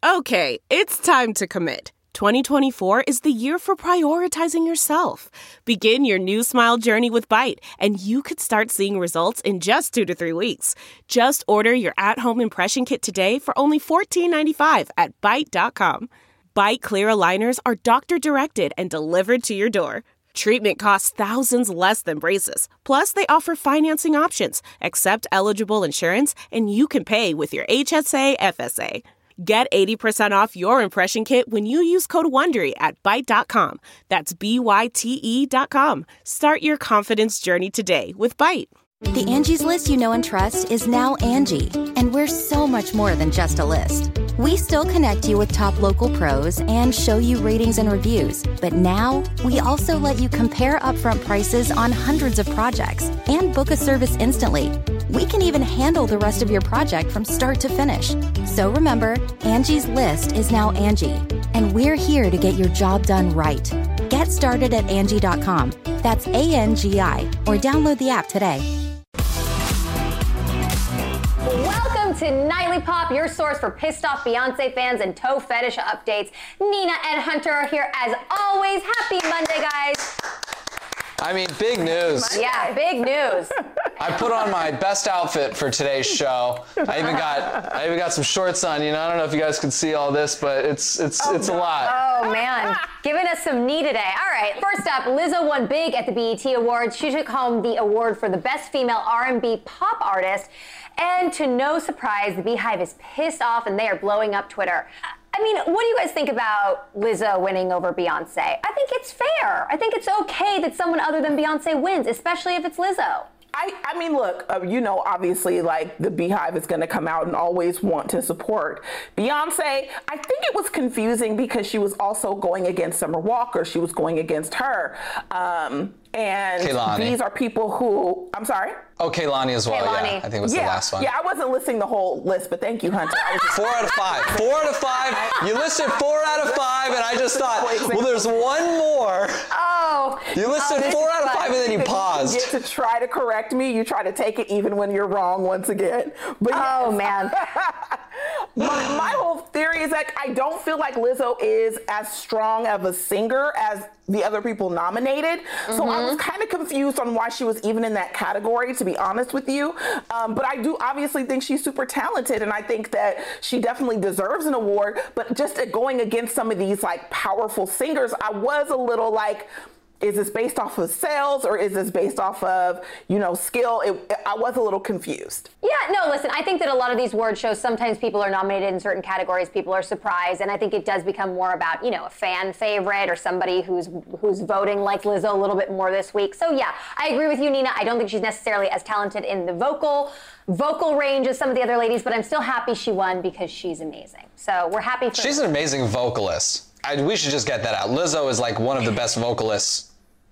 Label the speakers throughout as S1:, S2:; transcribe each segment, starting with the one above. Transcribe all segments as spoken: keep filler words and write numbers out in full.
S1: Okay, it's time to commit. twenty twenty-four is the year for prioritizing yourself. Begin your new smile journey with Byte, and you could start seeing results in just two to three weeks. Just order your at-home impression kit today for only fourteen ninety-five at byte dot com. Byte clear aligners are doctor-directed and delivered to your door. Treatment costs thousands less than braces. Plus, they offer financing options, accept eligible insurance, and you can pay with your H S A F S A. Get eighty percent off your impression kit when you use code WONDERY at byte dot com. That's B Y T E dot com. Start your confidence journey today with Byte.
S2: The Angie's List you know and trust is now Angie, and we're so much more than just a list. We still connect you with top local pros and show you ratings and reviews, but now we also let you compare upfront prices on hundreds of projects and book a service instantly. We can even handle the rest of your project from start to finish. So remember, Angie's List is now Angie, and we're here to get your job done right. Get started at Angie dot com. That's A N G I, or download the app today.
S3: Welcome to Nightly Pop, your source for pissed off Beyonce fans and toe fetish updates. Nina and Hunter are here as always. Happy Monday, guys.
S4: I mean, big news.
S3: Yeah, big news.
S4: I put on my best outfit for today's show. I even got I even got some shorts on. You know, I don't know if you guys can see all this, but it's it's
S3: oh,
S4: it's a lot.
S3: Oh man, giving us some knee today. All right, first up, Lizzo won big at the B E T Awards. She took home the award for the best female R and B pop artist. And to no surprise, the Beehive is pissed off and they are blowing up Twitter. I mean, what do you guys think about Lizzo winning over Beyonce? I think it's fair. I think it's okay that someone other than Beyonce wins, especially if it's Lizzo.
S5: I, I mean, look, uh, you know, obviously, like, the Beehive is going to come out and always want to support Beyonce. I think it was confusing because she was also going against Summer Walker. She was going against her. Um, and
S4: Kehlani.
S5: These are people who, I'm sorry?
S4: Oh, Kehlani as well,
S3: Kehlani.
S4: yeah. I think it was
S5: yeah,
S4: the last one.
S5: Yeah, I wasn't listing the whole list, but thank you, Hunter. I was just
S4: Four out of five. Four out of five. You listed four out of five, and I just thought, well, there's one more.
S3: Oh.
S4: You listed
S3: oh,
S4: four out of five, and then you paused.
S5: You get to try to correct me. You try to take it even when you're wrong once again. But
S3: oh,
S5: yes.
S3: man.
S5: my, my whole theory is that I don't feel like Lizzo is as strong of a singer as the other people nominated. Mm-hmm. So I was kind of confused on why she was even in that category, to be honest with you. Um, but I do obviously think she's super talented, and I think that she definitely deserves an award. But just going against some of these like powerful singers, I was a little like, is this based off of sales or is this based off of, you know, skill? It, I was a little confused.
S3: Yeah, no, listen, I think that a lot of these award shows, sometimes people are nominated in certain categories, people are surprised, and I think it does become more about, you know, a fan favorite or somebody who's who's voting like Lizzo a little bit more this week. So yeah, I agree with you, Nina. I don't think she's necessarily as talented in the vocal vocal range as some of the other ladies, but I'm still happy she won because she's amazing. So we're happy for
S4: She's
S3: her.
S4: an amazing vocalist. I, we should just get that out. Lizzo is like one of the best vocalists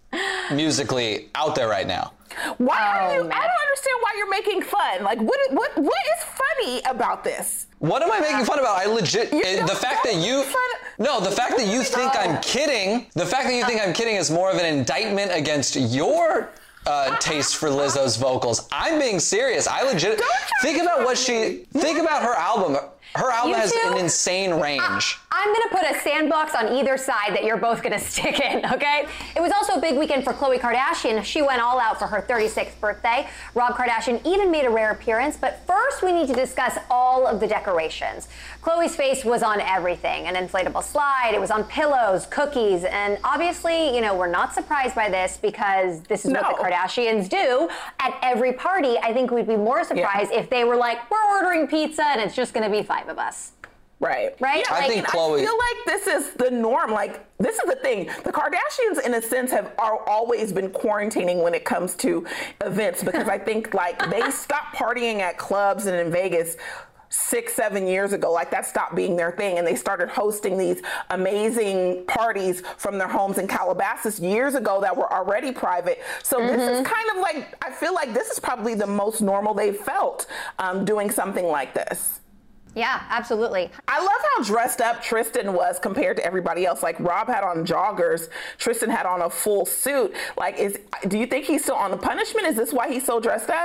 S4: musically out there right now.
S5: Why
S3: oh,
S5: are you?
S3: man.
S5: I don't understand why you're making fun. Like, what? What? What is funny about this?
S4: What am I making fun about? I legit
S5: You
S4: uh, the fact that you no the fact that you think I'm kidding. The fact that you think I'm kidding is more of an indictment against your uh, taste for Lizzo's vocals. I'm being serious. I legit think about what she think about her album. Her album
S3: You
S4: has
S3: two?
S4: an insane range.
S3: I'm going to put a sandbox on either side that you're both going to stick in, okay? It was also a big weekend for Khloe Kardashian. She went all out for her thirty-sixth birthday. Rob Kardashian even made a rare appearance. But first, we need to discuss all of the decorations. Khloe's face was on everything. An inflatable slide, it was on pillows, cookies, and obviously, you know, we're not surprised by this because this is
S5: No.
S3: what the Kardashians do at every party. I think we'd be more surprised yeah. if they were like, we're ordering pizza and it's just going to be five of us.
S5: Right.
S3: Right?
S5: Yeah,
S4: I
S5: like,
S4: think Khloe-
S5: I feel like this is the norm. Like, this is the thing. The Kardashians, in a sense, have are always been quarantining when it comes to events because I think, like, they stopped partying at clubs and in Vegas six, seven years ago. Like, that stopped being their thing. And they started hosting these amazing parties from their homes in Calabasas years ago that were already private. So mm-hmm. this is kind of like, I feel like this is probably the most normal they've felt um, doing something like this.
S3: Yeah, absolutely.
S5: I love how dressed up Tristan was compared to everybody else. Like, Rob had on joggers, Tristan had on a full suit. Like, is do you think he's still on the punishment? Is this why he's so dressed up?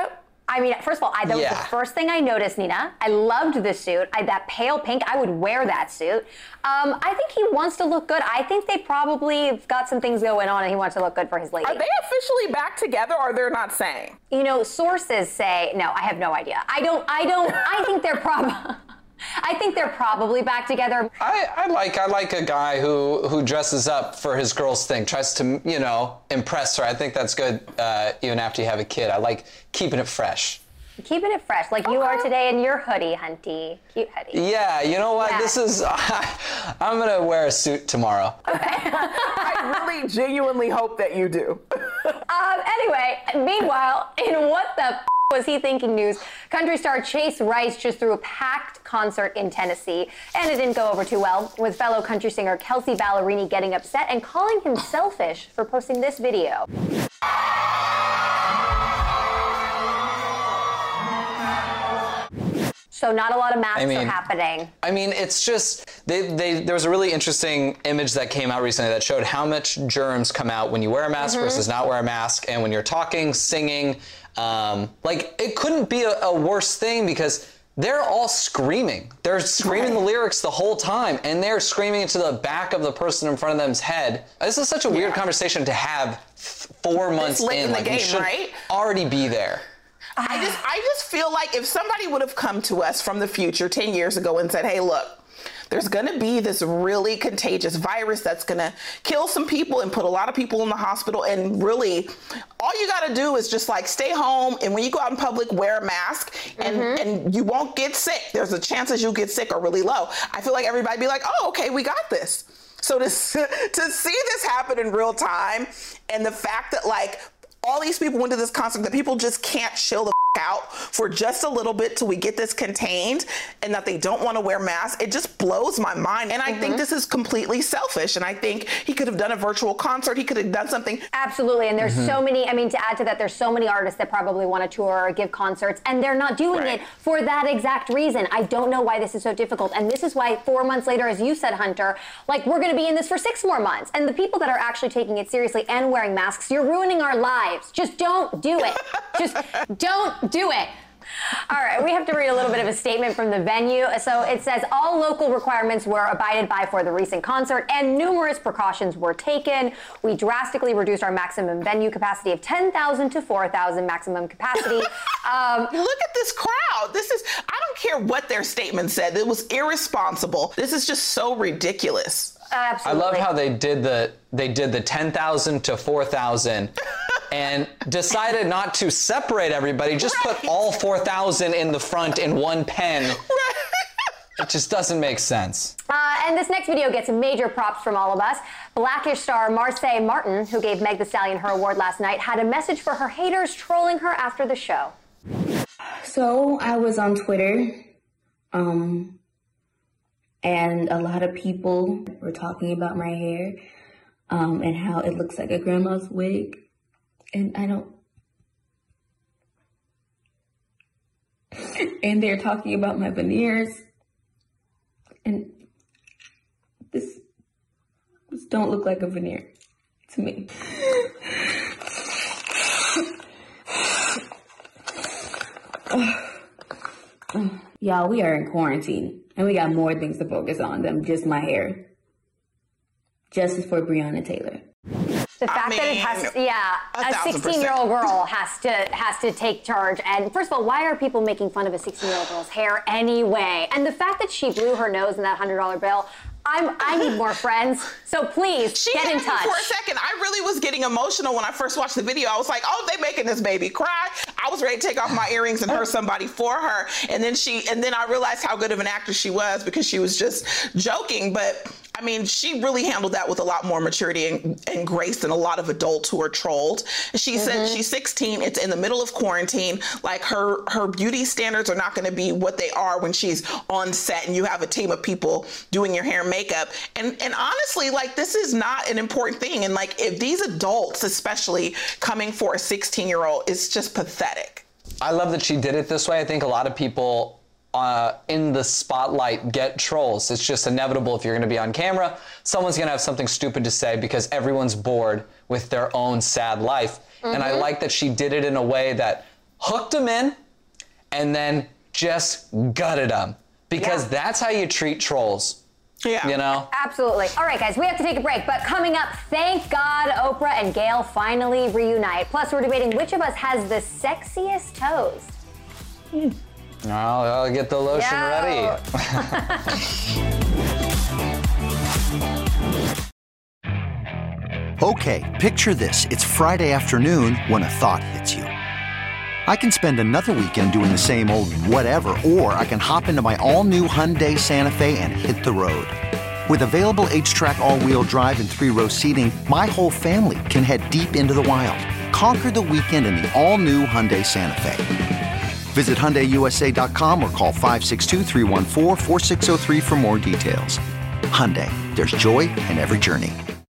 S3: I mean, first of all, I, that
S4: yeah.
S3: was the first thing I noticed, Nina. I loved the suit. I, that pale pink, I would wear that suit. Um, I think he wants to look good. I think they probably got some things going on and he wants to look good for his lady.
S5: Are they officially back together or they're not saying?
S3: You know, sources say, no, I have no idea. I don't, I don't, I think they're probably... I think they're probably back together.
S4: I, I like I like a guy who who dresses up for his girl's thing, tries to, you know, impress her. I think that's good uh, even after you have a kid. I like keeping it fresh.
S3: Keeping it fresh, like you are today in your hoodie, Hunty. Cute hoodie.
S4: Yeah, you know what?
S3: Yeah.
S4: This is, I, I'm going to wear a suit tomorrow.
S3: Okay.
S5: I really genuinely hope that you do.
S3: um, anyway, meanwhile, in what the f- was he thinking news, country star Chase Rice just threw a packed concert in Tennessee, and it didn't go over too well, with fellow country singer Kelsey Ballerini getting upset and calling him selfish for posting this video. So not a lot of masks I mean, are happening.
S4: I mean, it's just, they, they, there was a really interesting image that came out recently that showed how much germs come out when you wear a mask mm-hmm. versus not wear a mask, and when you're talking, singing. Um, like, it couldn't be a, a worse thing because they're all screaming. They're screaming right. the lyrics the whole time, and they're screaming into the back of the person in front of them's head. This is such a weird yeah. conversation to have four months
S5: this late
S4: in.
S5: in the
S4: like,
S5: game,
S4: you should
S5: right?
S4: already be there.
S5: I just, I just feel like if somebody would have come to us from the future ten years ago and said, hey, look, there's going to be this really contagious virus that's going to kill some people and put a lot of people in the hospital. And really, all you got to do is just like stay home. And when you go out in public, wear a mask and, mm-hmm. and you won't get sick. There's a chances you'll get sick are really low. I feel like everybody be like, oh, OK, we got this. So to, to see this happen in real time and the fact that like all these people went to this concert that people just can't chill the out for just a little bit till we get this contained and that they don't want to wear masks, it just blows my mind. And I mm-hmm. think this is completely selfish. And I think he could have done a virtual concert. He could have done something.
S3: Absolutely. And there's mm-hmm. so many, I mean, to add to that, there's so many artists that probably want to tour or give concerts and they're not doing right. it for that exact reason. I don't know why this is so difficult. And this is why four months later, as you said, Hunter, like we're going to be in this for six more months. And the people that are actually taking it seriously and wearing masks, you're ruining our lives. Just don't do it. Just don't do it. All right, we have to read a little bit of a statement from the venue. So it says all local requirements were abided by for the recent concert and numerous precautions were taken. We drastically reduced our maximum venue capacity of ten thousand to four thousand maximum capacity. Um,
S5: Look at this crowd. This is, I don't care what their statement said. It was irresponsible. This is just so ridiculous.
S3: Absolutely.
S4: I love how they did the they did the ten thousand to four thousand and decided not to separate everybody, just right. put all four thousand in the front in one pen. Right. It just doesn't make sense.
S3: Uh, and this next video gets major props from all of us. Blackish star Marsai Martin, who gave Meg Thee Stallion her award last night, had a message for her haters trolling her after the show.
S6: So I was on Twitter, um, and a lot of people were talking about my hair um, and how it looks like a grandma's wig. And I don't... And they're talking about my veneers. And this, this don't look like a veneer to me. Y'all, we are in quarantine. And we got more things to focus on than just my hair. Justice for Breonna Taylor.
S3: The fact I mean, that it has to, yeah, a sixteen-year-old girl has to has to take charge. And first of all, why are people making fun of a sixteen-year-old girl's hair anyway? And the fact that she blew her nose in that one hundred dollar bill, I'm, I need more friends. So please,
S5: she
S3: get in touch.
S5: For a second, I really was getting emotional when I first watched the video. I was like, oh, they making this baby cry. I was ready to take off my earrings and hurt somebody for her. And then she, and then I realized how good of an actress she was because she was just joking. But I mean, she really handled that with a lot more maturity and, and grace than a lot of adults who are trolled. She mm-hmm. said she's sixteen. It's in the middle of quarantine. Like her, her beauty standards are not going to be what they are when she's on set and you have a team of people doing your hair and makeup. And, and honestly, like this is not an important thing. And like if these adults, especially coming for a sixteen year old, it's just pathetic.
S4: I love that she did it this way. I think a lot of people Uh, in the spotlight get trolls. It's just inevitable if you're going to be on camera. Someone's going to have something stupid to say because everyone's bored with their own sad life. Mm-hmm. And I like that she did it in a way that hooked them in, and then just gutted them. Because yeah. that's how you treat trolls. Yeah. You know?
S3: Absolutely. All right, guys, we have to take a break. But coming up, thank God Oprah and Gayle finally reunite. Plus, we're debating which of us has the sexiest toes.
S4: Hmm. I'll, I'll get the lotion Yo. ready.
S7: Okay, picture this. It's Friday afternoon when a thought hits you. I can spend another weekend doing the same old whatever, or I can hop into my all-new Hyundai Santa Fe and hit the road. With available H-Track all-wheel drive and three-row seating, my whole family can head deep into the wild. Conquer the weekend in the all-new Hyundai Santa Fe. Visit Hyundai U S A dot com or call five six two, three one four, four six zero three for more details. Hyundai, there's joy in every journey.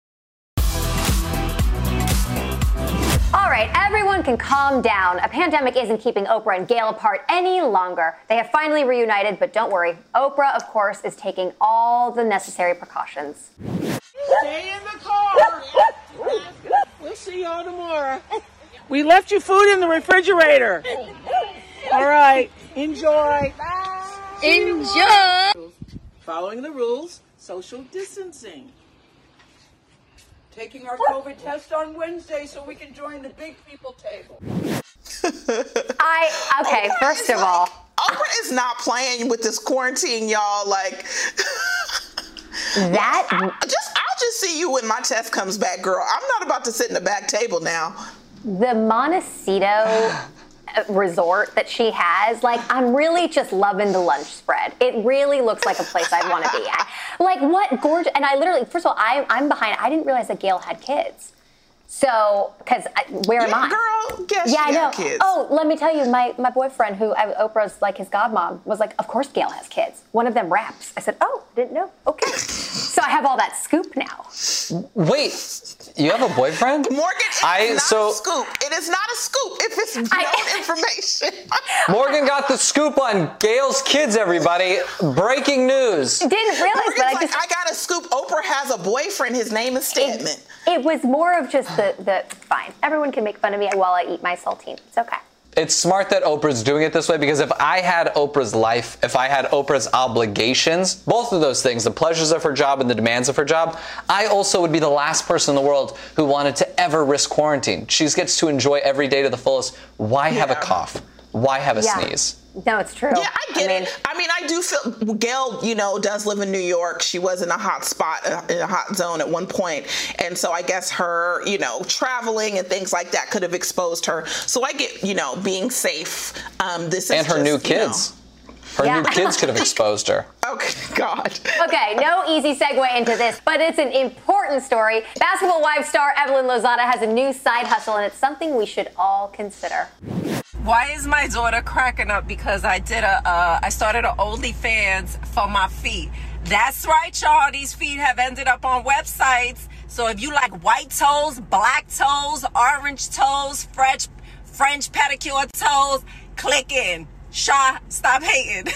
S3: All right, everyone can calm down. A pandemic isn't keeping Oprah and Gayle apart any longer. They have finally reunited, but don't worry. Oprah, of course, is taking all the necessary precautions.
S8: Stay in the car. We'll see y'all tomorrow. We left you food in the refrigerator. All right, enjoy. Bye.
S9: Enjoy.
S8: Following the rules, social distancing. Taking our COVID test on Wednesday so we can join the big people table.
S3: I, okay, Oprah first of
S5: like,
S3: all.
S5: Oprah is not playing with this quarantine, y'all. Like,
S3: that.
S5: I, just, I'll just see you when my test comes back, girl. I'm not about to sit in the back table now.
S3: The Montecito resort that she has, like, I'm really just loving the lunch spread. It really looks like a place I'd want to be at. Like, what gorgeous, and I literally, first of all, I, I'm behind, I didn't realize that Gayle had kids. So, because where am
S5: yeah,
S3: I?
S5: Girl, guess
S3: yeah, I know.
S5: Kids.
S3: Oh, let me tell you, my, my boyfriend, who I, Oprah's like his godmom, was like, of course Gayle has kids. One of them raps. I said, oh, didn't know. Okay. So I have all that scoop now.
S4: Wait, you have a boyfriend?
S5: Morgan, it's
S4: I,
S5: not
S4: so,
S5: a scoop. It is not a scoop if it's known I, information.
S4: Morgan got the scoop on Gayle's kids, everybody. Breaking news.
S3: Didn't realize,
S5: Morgan's
S3: but I
S5: like,
S3: just...
S5: I got a scoop. Oprah has a boyfriend. His name is Stedman.
S3: It, it was more of just the, the, fine. Everyone can make fun of me while I eat my saltine. It's okay.
S4: It's smart that Oprah's doing it this way, because if I had Oprah's life, if I had Oprah's obligations, both of those things, the pleasures of her job and the demands of her job, I also would be the last person in the world who wanted to ever risk quarantine. She gets to enjoy every day to the fullest. Why have yeah. a cough? Why have a yeah. sneeze?
S3: No, it's true.
S5: Yeah, I get I mean, it. I mean, I do feel Gayle, you know, does live in New York. She was in a hot spot, in a hot zone at one point. And so I guess her, you know, traveling and things like that could have exposed her. So I get, you know, being safe. Um, this is
S4: And her
S5: just,
S4: new kids. You know, Her yeah. new kids could have exposed her.
S5: Okay, God.
S3: Okay, no easy segue into this, but it's an important story. Basketball Wives star Evelyn Lozada has a new side hustle, and it's something we should all consider.
S9: Why is my daughter cracking up? Because I did a, uh, I started an OnlyFans for my feet. That's right, y'all. These feet have ended up on websites. So if you like white toes, black toes, orange toes, French, French pedicure toes, click in. Shaw, stop hating.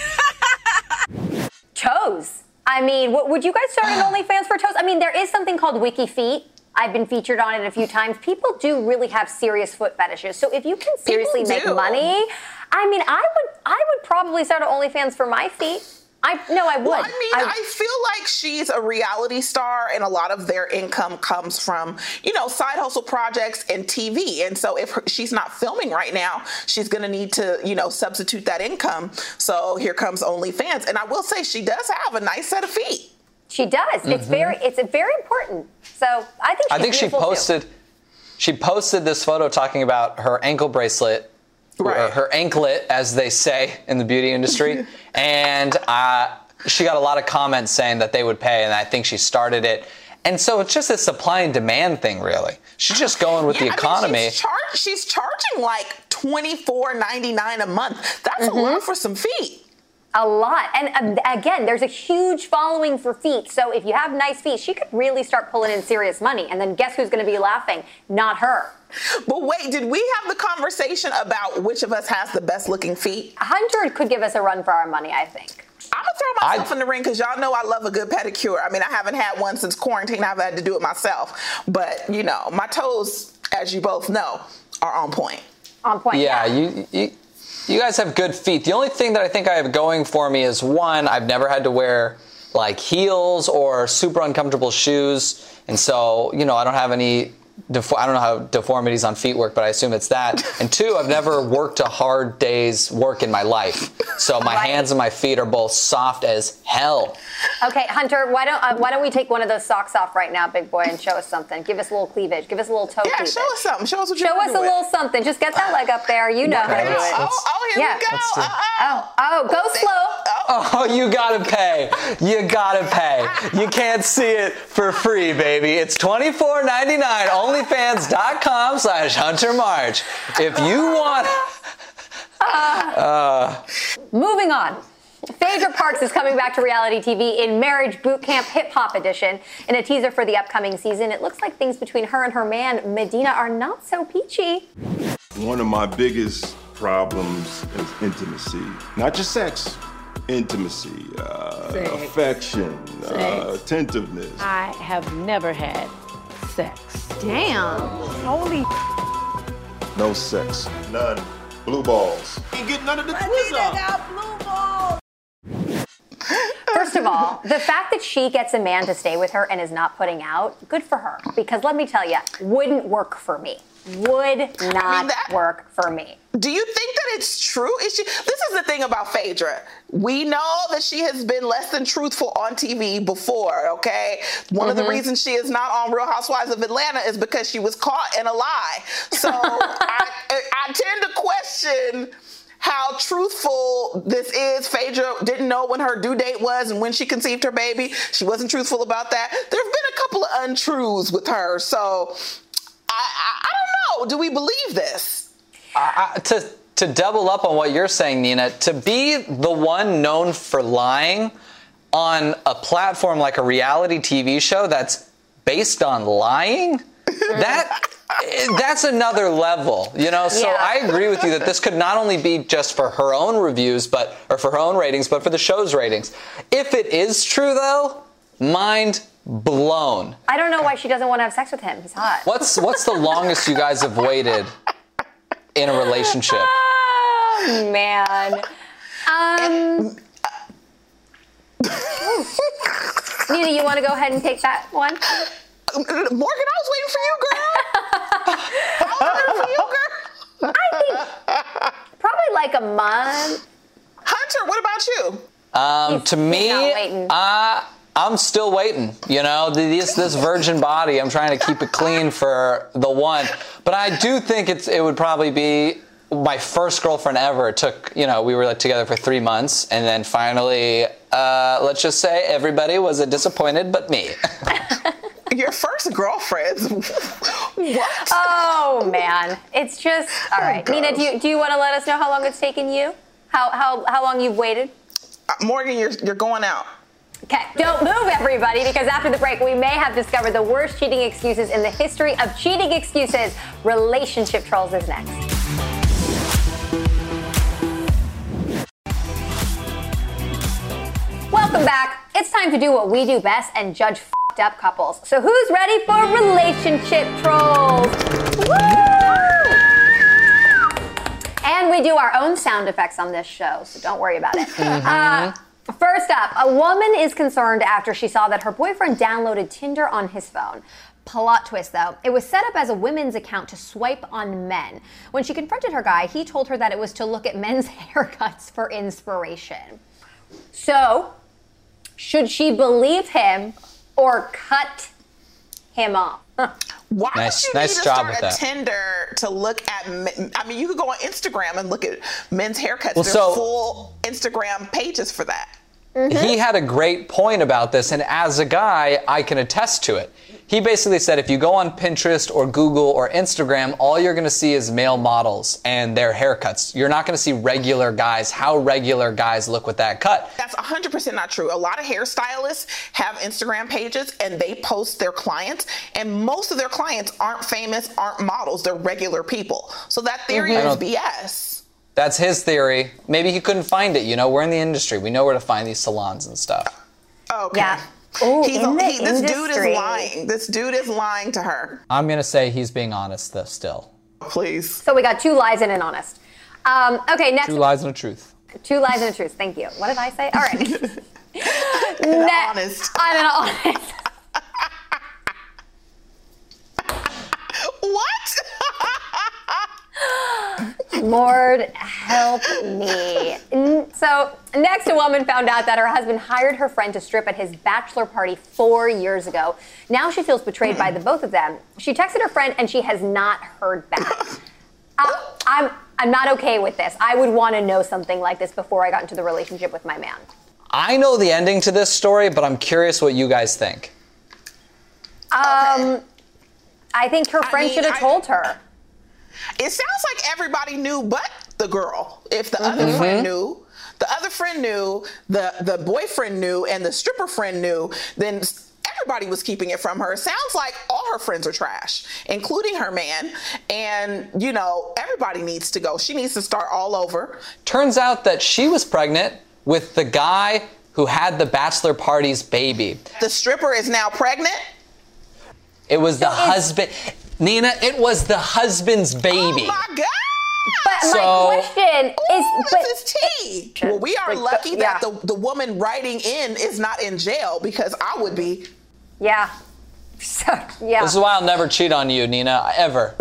S3: Toes. I mean, what, would you guys start an OnlyFans for toes? I mean, there is something called Wiki Feet. I've been featured on it a few times. People do really have serious foot fetishes. So if you can seriously make money, I mean, I would I would probably start an OnlyFans for my feet. I no, I would.
S5: Well, I mean, I, I feel like she's a reality star, and a lot of their income comes from, you know, side hustle projects and T V. And so if her, she's not filming right now, she's going to need to, you know, substitute that income. So here comes OnlyFans. And I will say she does have a nice set of feet.
S3: She does. Mm-hmm. It's very, it's a very important. So I think she's
S4: I think she posted,
S3: too.
S4: she posted this photo talking about her ankle bracelet, right. or her anklet, as they say in the beauty industry, and uh, she got a lot of comments saying that they would pay, and I think she started it. And so it's just a supply and demand thing, really. She's just going with yeah, the economy.
S5: I mean, she's, char- she's charging like twenty-four ninety-nine a month. That's mm-hmm. a lot for some feet.
S3: A lot. And uh, again, there's a huge following for feet. So if you have nice feet, she could really start pulling in serious money. And then guess who's going to be laughing? Not her.
S5: But wait, did we have the conversation about which of us has the best looking feet?
S3: one hundred could give us a run for our money, I think.
S5: I'm going to throw myself I, in the ring because y'all know I love a good pedicure. I mean, I haven't had one since quarantine. I've had to do it myself. But, you know, my toes, as you both know, are on point.
S3: on point.
S4: Yeah, you, you you guys have good feet. The only thing that I think I have going for me is, one, I've never had to wear like heels or super uncomfortable shoes, and so, you know, I don't have any Defo- I don't know how deformities on feet work, but I assume it's that. And two, I've never worked a hard day's work in my life, so my
S3: right.
S4: hands and my feet are both soft as hell.
S3: Okay, Hunter, why don't uh, why don't we take one of those socks off right now, big boy, and show us something? Give us a little cleavage. Give us a little toe
S5: Yeah,
S3: cleavage.
S5: show us something. Show us what you
S3: Show us a
S5: doing.
S3: little something. Just get that leg up there. You know how to do it.
S5: Oh, oh, here
S3: Yeah.
S5: we go.
S4: Let's do it.
S5: Uh-oh.
S3: Oh, oh, go slow.
S4: Oh, you gotta pay. You gotta pay. You can't see it for free, baby. It's twenty-four ninety-nine, onlyfans.com slash Hunter March. If you want... Uh,
S3: Moving on. Phaedra Parks is coming back to reality T V in Marriage Boot Camp Hip Hop Edition. In a teaser for the upcoming season, it looks like things between her and her man, Medina, are not so peachy.
S10: One of my biggest problems is intimacy. Not just sex, intimacy, uh,
S8: Sex.
S10: affection, uh, attentiveness.
S8: I have never had sex.
S3: Damn.
S8: Holy
S10: No sex. None. Blue balls.
S8: ain't get none of the quiz off.
S3: First of all, the fact that she gets a man to stay with her and is not putting out, good for her. Because let me tell you, wouldn't work for me. Would not
S5: that-
S3: work for me.
S5: Do you think that it's true? Is she? This is the thing about Phaedra. We know that she has been less than truthful on T V before, okay? One mm-hmm. of the reasons she is not on Real Housewives of Atlanta is because she was caught in a lie. So I, I tend to question how truthful this is. Phaedra didn't know when her due date was and when she conceived her baby. She wasn't truthful about that. There have been a couple of untruths with her. So I, I, I don't know. Do we believe this?
S4: I, I, to to double up on what you're saying, Nina, to be the one known for lying on a platform like a reality T V show that's based on lying, that that's another level, you know? So
S3: Yeah.
S4: I agree with you that this could not only be just for her own reviews, but or for her own ratings, but for the show's ratings. If it is true, though, mind blown.
S3: I don't know why she doesn't want to have sex with him. He's hot.
S4: What's what's the longest you guys have waited in a relationship?
S3: Oh, man. Um, Nina, you want to go ahead and take that one?
S5: Morgan, I was waiting for you, girl. I was waiting for you, girl.
S3: I think probably like a month.
S5: Hunter, what about you?
S4: Um,
S3: He's-
S4: to
S3: he's
S4: me,
S3: not waiting.
S4: uh, I'm still waiting. You know, this this virgin body, I'm trying to keep it clean for the one. But I do think it's it would probably be my first girlfriend ever. It took, you know, we were like together for three months, and then finally, uh, let's just say everybody was disappointed, but me.
S5: Your first girlfriend? What?
S3: Oh, man. It's just, all right.
S5: Oh,
S3: Nina, do you, do you want to let us know how long it's taken you? How, how, how long you've waited?
S5: Uh, Morgan, you're you're going out.
S3: Okay, don't move, everybody, because after the break, we may have discovered the worst cheating excuses in the history of cheating excuses. Relationship Trolls is next. Welcome back. It's time to do what we do best and judge f***ed up couples. So who's ready for Relationship Trolls? Woo! And we do our own sound effects on this show, so don't worry about it. Mm-hmm. Uh, First up, a woman is concerned after she saw that her boyfriend downloaded Tinder on his phone. Plot twist, though. It was set up as a women's account to swipe on men. When she confronted her guy, he told her that it was to look at men's haircuts for inspiration. So, should she believe him or cut him off?
S5: Why
S4: Nice-
S5: would you
S4: nice
S5: need to
S4: job
S5: start
S4: with
S5: a
S4: that.
S5: Tinder to look at men? I mean, you could go on Instagram and look at men's haircuts.
S4: Well,
S5: There's
S4: so-
S5: full Instagram pages for that.
S4: He had a great point about this, and as a guy, I can attest to it. He basically said if you go on Pinterest or Google or Instagram, all you're going to see is male models and their haircuts. You're not going to see regular guys, how regular guys look with that cut.
S5: That's one hundred percent not true. A lot of hairstylists have Instagram pages and they post their clients, and most of their clients aren't famous, aren't models. They're regular people. So that theory
S4: Mm-hmm. I
S5: is
S4: don't-
S5: B S.
S4: That's his theory. Maybe he couldn't find it. You know, we're in the industry. We know where to find these salons and stuff.
S5: Okay.
S3: Yeah. Ooh,
S5: He's
S3: in
S5: a,
S3: the
S5: he, this dude is
S3: industry.
S5: lying. This dude is lying to her.
S4: I'm going to say he's being honest, though, still.
S5: Please.
S3: So we got two lies and an honest. Um, okay, next.
S4: Two lies and a truth.
S3: Two lies and a truth. Thank you. What did I say? All right.
S5: and
S3: ne-
S5: honest.
S3: I'm an honest.
S5: What?
S3: Lord help me. So next, a woman found out that her husband hired her friend to strip at his bachelor party four years ago. Now she feels betrayed by the both of them. She texted her friend and she has not heard back. uh, I'm I'm not okay with this. I would want to know something like this before I got into the relationship with my man.
S4: I know the ending to this story, but I'm curious what you guys think.
S3: Um, okay. I think her friend I mean, should have I, told her.
S5: It sounds like everybody knew but the girl. If the mm-hmm. other friend knew, the other friend knew, the, the boyfriend knew, and the stripper friend knew, then everybody was keeping it from her. It sounds like all her friends are trash, including her man. And, you know, everybody needs to go. She needs to start all over.
S4: Turns out that she was pregnant with the guy who had the bachelor party's baby.
S5: The stripper is now pregnant?
S4: It was the so husband. Nina, it was the husband's baby. Oh,
S5: my God.
S3: But so, my question
S5: ooh,
S3: is...
S5: But, this is tea. Well, we are like, lucky yeah. that the, the woman writing in is not in jail, because I would be...
S3: Yeah. So, yeah.
S4: This is why I'll never cheat on you, Nina, ever.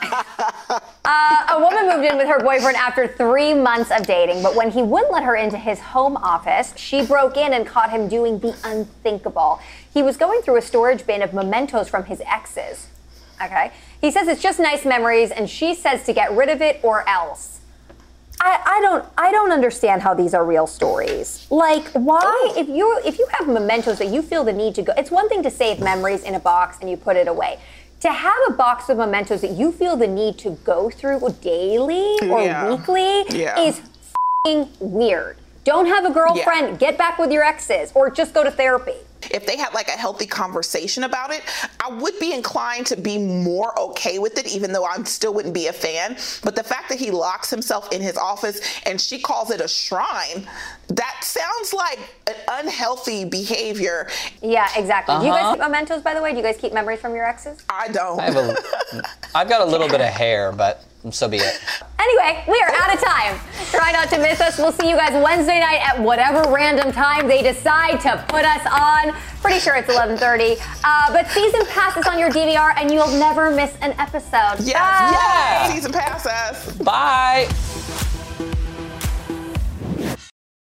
S3: uh, a woman moved in with her boyfriend after three months of dating, but when he wouldn't let her into his home office, she broke in and caught him doing the unthinkable. He was going through a storage bin of mementos from his exes. Okay? He says it's just nice memories, and she says to get rid of it or else. I, I don't I don't understand how these are real stories. Like, why, oh. if you if you have mementos that you feel the need to go, it's one thing to save memories in a box and you put it away. To have a box of mementos that you feel the need to go through daily or
S5: yeah.
S3: weekly
S5: yeah.
S3: is f***ing weird. Don't have a girlfriend, yeah. get back with your exes, or just go to therapy.
S5: If they had like a healthy conversation about it, I would be inclined to be more okay with it, even though I still wouldn't be a fan. But the fact that he locks himself in his office and she calls it a shrine, that sounds like an unhealthy behavior.
S3: Yeah, exactly.
S4: Uh-huh.
S3: Do you guys keep mementos, by the way? Do you guys keep memories from your exes?
S5: I don't.
S4: I have a, I've got a little bit of hair, but so be it.
S3: Anyway, we are out of time. Try not to miss us. We'll see you guys Wednesday night at whatever random time they decide to put us on. Pretty sure it's eleven thirty. Uh, but season pass is on your D V R and you'll never miss an episode.
S5: Yes,
S3: Bye.
S5: yes. Season pass us.
S4: Bye.